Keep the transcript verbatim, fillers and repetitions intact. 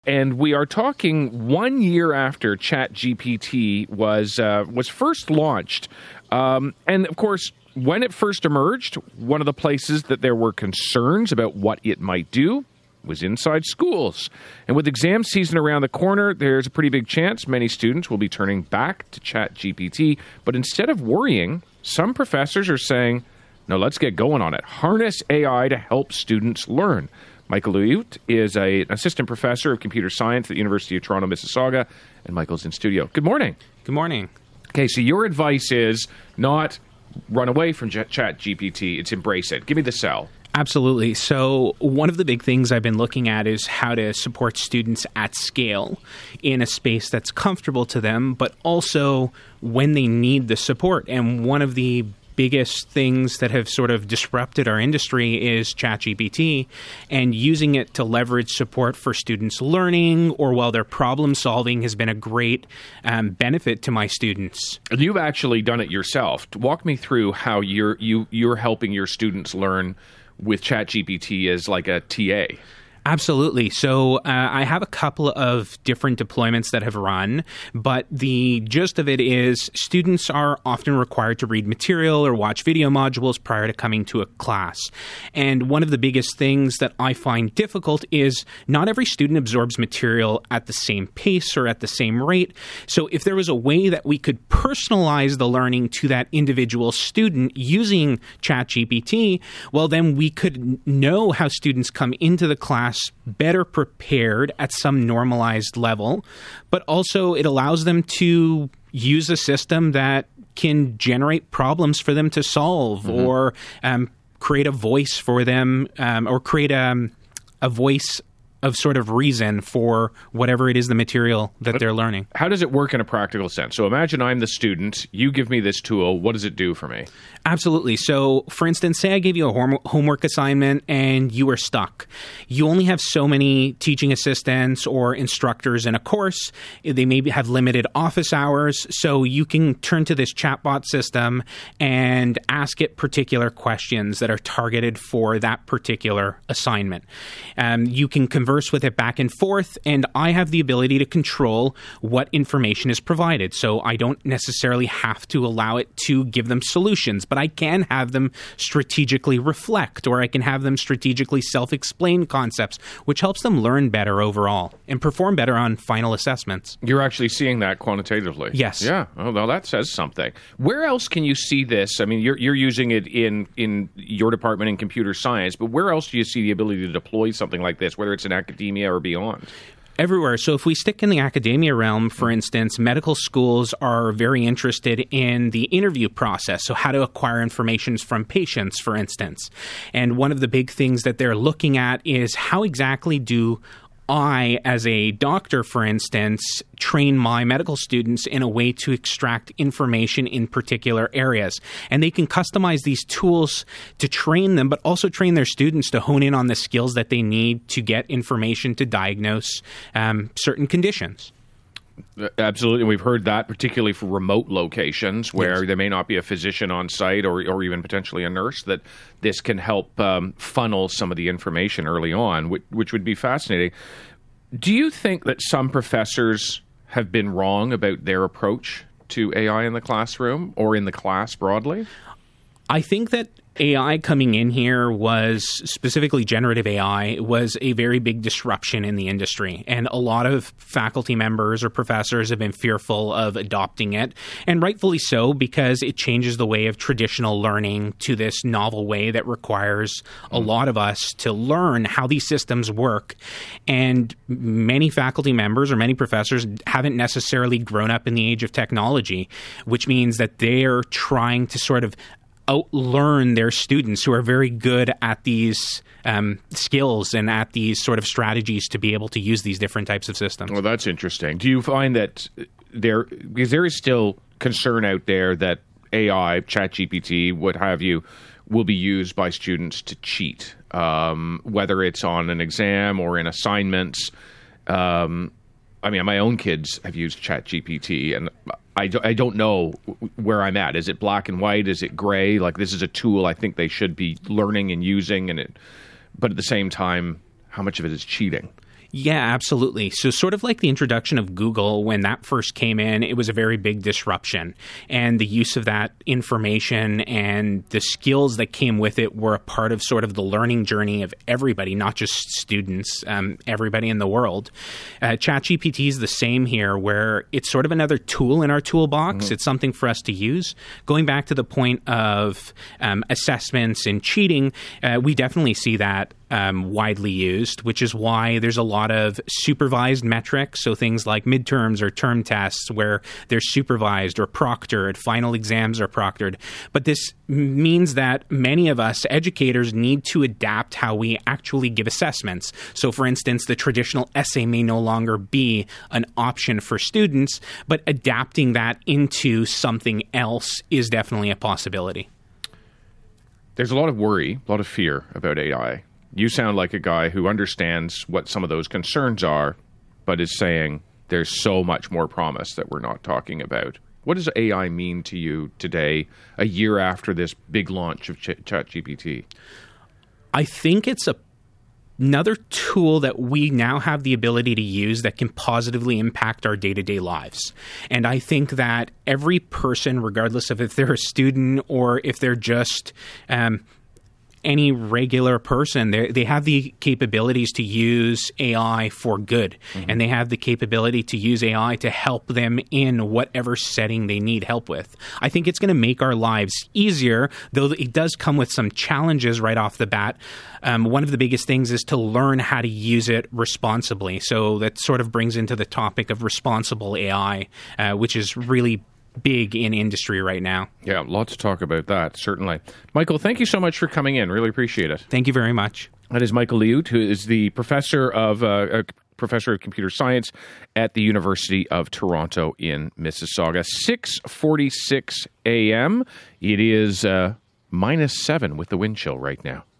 And we are talking one year after ChatGPT was uh, was first launched. Um, and, of course, when it first emerged, one of the places that there were concerns about what it might do was inside schools. And with exam season around the corner, there's a pretty big chance many students will be turning back to ChatGPT. But instead of worrying, some professors are saying, no, let's get going on it. Harness A I to help students learn. Michael Liut is a, an assistant professor of computer science at the University of Toronto, Mississauga, and Michael's in studio. Good morning. Good morning. Okay, so your advice is not run away from ChatGPT, it's embrace it. Give me the sell. Absolutely. So one of the big things I've been looking at is how to support students at scale in a space that's comfortable to them, but also when they need the support. And one of the biggest things that have sort of disrupted our industry is ChatGPT, and using it to leverage support for students learning or while they're problem solving has been a great um, benefit to my students. You've actually done it yourself. Walk me through how you're you you're helping your students learn with ChatGPT as like a T A. Absolutely. So uh, I have a couple of different deployments that have run, but the gist of it is students are often required to read material or watch video modules prior to coming to a class. And one of the biggest things that I find difficult is not every student absorbs material at the same pace or at the same rate. So if there was a way that we could personalize the learning to that individual student using ChatGPT, well, then we could know how students come into the class better prepared at some normalized level, but also it allows them to use a system that can generate problems for them to solve, mm-hmm. or um, create a voice for them, um, or create a, a voice of sort of reason for whatever it is the material that they're learning. How does it work in a practical sense? So imagine I'm the student, you give me this tool, what does it do for me? Absolutely. So for instance, say I gave you a home- homework assignment and you were stuck. You only have so many teaching assistants or instructors in a course. They maybe have limited office hours. So you can turn to this chatbot system and ask it particular questions that are targeted for that particular assignment. Um, you can convert with it back and forth, and I have the ability to control what information is provided. So I don't necessarily have to allow it to give them solutions, but I can have them strategically reflect, or I can have them strategically self-explain concepts, which helps them learn better overall and perform better on final assessments. You're actually seeing that quantitatively? Yes. Yeah. Oh, well, that says something. Where else can you see this? I mean, you're, you're using it in, in your department in computer science, but where else do you see the ability to deploy something like this, whether it's an academia or beyond? Everywhere. So if we stick in the academia realm, for instance, medical schools are very interested in the interview process. So how to acquire information from patients, for instance. And one of the big things that they're looking at is how exactly do I, as a doctor, for instance, train my medical students in a way to extract information in particular areas. And they can customize these tools to train them, but also train their students to hone in on the skills that they need to get information to diagnose um, certain conditions. Absolutely. We've heard that, particularly for remote locations where yes. there may not be a physician on site, or, or even potentially a nurse, that this can help um, funnel some of the information early on, which, which would be fascinating. Do you think that some professors have been wrong about their approach to A I in the classroom or in the class broadly? I think that A I coming in here was, specifically generative A I, was a very big disruption in the industry. And a lot of faculty members or professors have been fearful of adopting it. And rightfully so, because it changes the way of traditional learning to this novel way that requires a lot of us to learn how these systems work. And many faculty members or many professors haven't necessarily grown up in the age of technology, which means that they're trying to sort of outlearn their students who are very good at these um, skills and at these sort of strategies to be able to use these different types of systems. Well, that's interesting. Do you find that there, because there is still concern out there that A I, ChatGPT, what have you, will be used by students to cheat, um, whether it's on an exam or in assignments. Um, I mean, my own kids have used ChatGPT, and I, do, I don't know where I'm at. Is it black and white? Is it gray? Like, this is a tool I think they should be learning and using, and it. But at the same time, how much of it is cheating? Yeah, absolutely. So sort of like the introduction of Google, when that first came in, it was a very big disruption. And the use of that information and the skills that came with it were a part of sort of the learning journey of everybody, not just students, um, everybody in the world. Uh, ChatGPT is the same here, where it's sort of another tool in our toolbox. Mm-hmm. It's something for us to use. Going back to the point of um, assessments and cheating, uh, we definitely see that Um, widely used, which is why there's a lot of supervised metrics. So things like midterms or term tests where they're supervised or proctored, final exams are proctored. But this means that many of us educators need to adapt how we actually give assessments. So for instance, the traditional essay may no longer be an option for students, but adapting that into something else is definitely a possibility. There's a lot of worry, a lot of fear about A I. You sound like a guy who understands what some of those concerns are, but is saying there's so much more promise that we're not talking about. What does A I mean to you today, a year after this big launch of Ch- ChatGPT? I think it's a another tool that we now have the ability to use that can positively impact our day-to-day lives. And I think that every person, regardless of if they're a student or if they're just um, any regular person, they they have the capabilities to use A I for good. Mm-hmm. And they have the capability to use A I to help them in whatever setting they need help with. I think it's going to make our lives easier, though it does come with some challenges right off the bat. Um, one of the biggest things is to learn how to use it responsibly. So that sort of brings into the topic of responsible A I, uh, which is really big in industry right now. Yeah, lots to talk about that, certainly. Michael, thank you so much for coming in. Really appreciate it. Thank you very much. That is Michael Liut, who is the professor of uh, a professor of computer science at the University of Toronto in Mississauga. six forty-six a.m. It is uh, minus seven with the wind chill right now.